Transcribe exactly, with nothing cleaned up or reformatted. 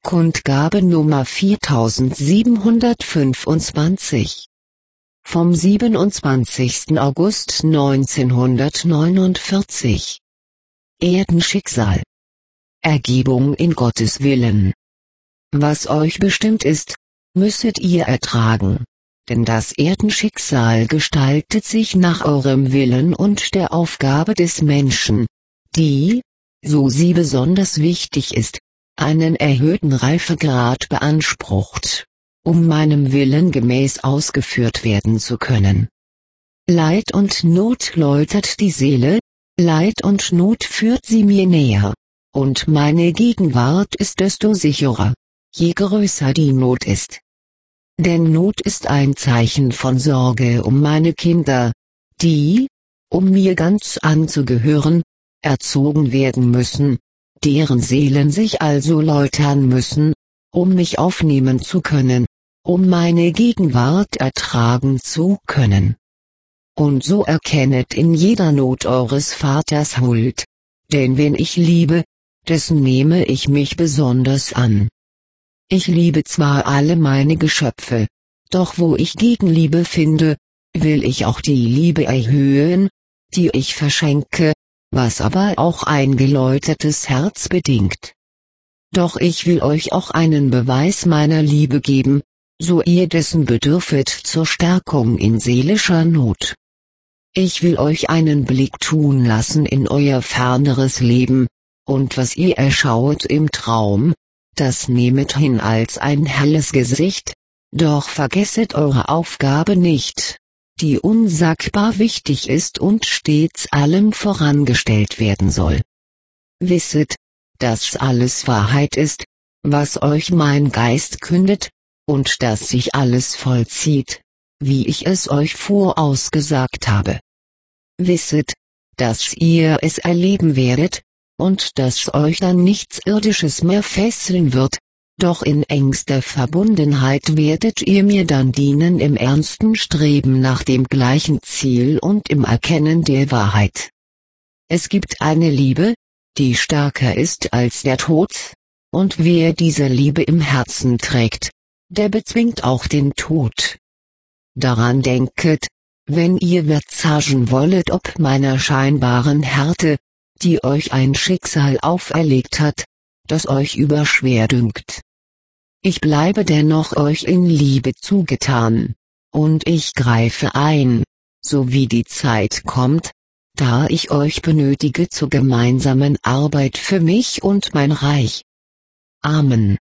Kundgabe Nummer viertausendsiebenhundertfünfundzwanzig. Vom siebenundzwanzigsten August neunzehnhundertneunundvierzig. Erdenschicksal. Ergebung in Gottes Willen. Was euch bestimmt ist, müsset ihr ertragen. Denn das Erdenschicksal gestaltet sich nach eurem Willen und der Aufgabe des Menschen, die, so sie besonders wichtig ist, einen erhöhten Reifegrad beansprucht, um meinem Willen gemäß ausgeführt werden zu können. Leid und Not läutert die Seele, Leid und Not führt sie mir näher, und meine Gegenwart ist desto sicherer, je größer die Not ist. Denn Not ist ein Zeichen von Sorge um meine Kinder, die, um mir ganz anzugehören, erzogen werden müssen, deren Seelen sich also läutern müssen, um mich aufnehmen zu können, um meine Gegenwart ertragen zu können. Und so erkennet in jeder Not eures Vaters Huld, denn wen ich liebe, dessen nehme ich mich besonders an. Ich liebe zwar alle meine Geschöpfe, doch wo ich Gegenliebe finde, will ich auch die Liebe erhöhen, die ich verschenke, was aber auch ein geläutertes Herz bedingt. Doch ich will euch auch einen Beweis meiner Liebe geben, so ihr dessen bedürfet zur Stärkung in seelischer Not. Ich will euch einen Blick tun lassen in euer ferneres Leben, und was ihr erschauet im Traum, das nehmet hin als ein helles Gesicht, doch vergesset eure Aufgabe nicht, die unsagbar wichtig ist und stets allem vorangestellt werden soll. Wisset, dass alles Wahrheit ist, was euch mein Geist kündet, und dass sich alles vollzieht, wie ich es euch vorausgesagt habe. Wisset, dass ihr es erleben werdet, und dass euch dann nichts Irdisches mehr fesseln wird, doch in engster Verbundenheit werdet ihr mir dann dienen im ernsten Streben nach dem gleichen Ziel und im Erkennen der Wahrheit. Es gibt eine Liebe, die stärker ist als der Tod, und wer diese Liebe im Herzen trägt, der bezwingt auch den Tod. Daran denket, wenn ihr verzagen wollet ob meiner scheinbaren Härte, die euch ein Schicksal auferlegt hat, das euch überschwer dünkt. Ich bleibe dennoch euch in Liebe zugetan, und ich greife ein, so wie die Zeit kommt, da ich euch benötige zur gemeinsamen Arbeit für mich und mein Reich. Amen.